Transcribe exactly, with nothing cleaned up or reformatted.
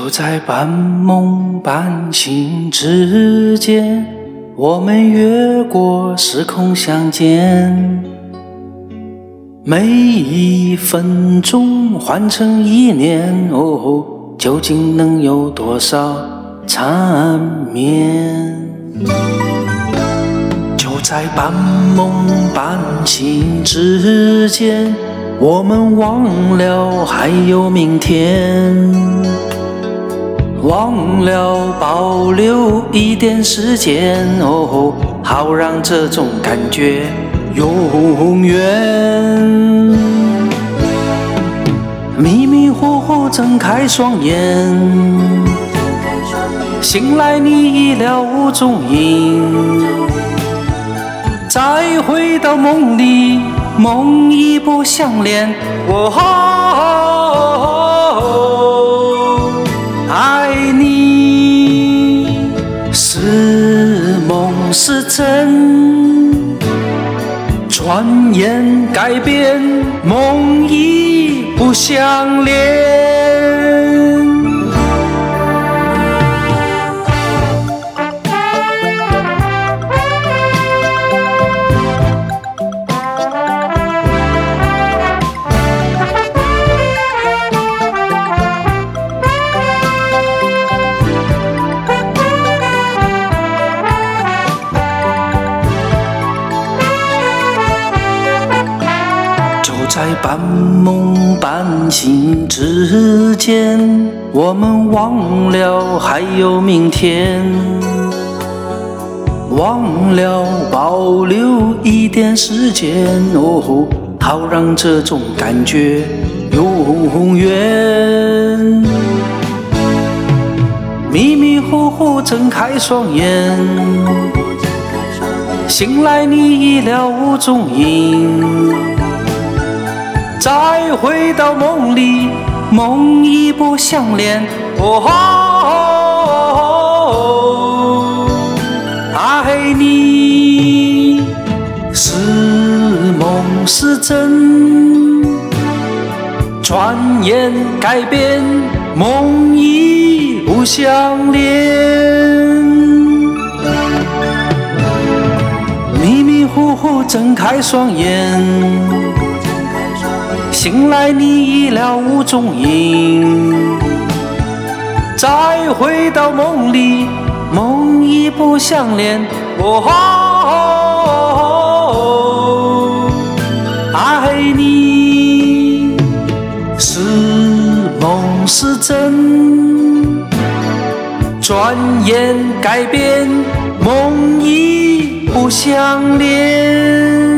在半梦半醒之间，我们越过时空相见，每一分钟换成一年，哦，究竟能有多少缠绵？就在半梦半醒之间，我们忘了还有明天，忘了保留一点时间，哦，好让这种感觉永远。迷迷糊糊睁开双眼，醒来你已了无踪影，再回到梦里，梦已不相连。哦，爱你是梦是真，转眼改变，梦已不相连。在半梦半醒之间，我们忘了还有明天，忘了保留一点时间，哦，好让这种感觉永远。迷迷糊糊睁开双眼，醒来你已了无踪影，再回到梦里，梦已不相连。哦，爱你是梦是真，转眼改变，梦已不相连。迷迷糊糊睁开双眼，醒来你已了无踪影，再回到梦里，梦已不相连。哦，爱你是梦是真，转眼改变，梦已不相连。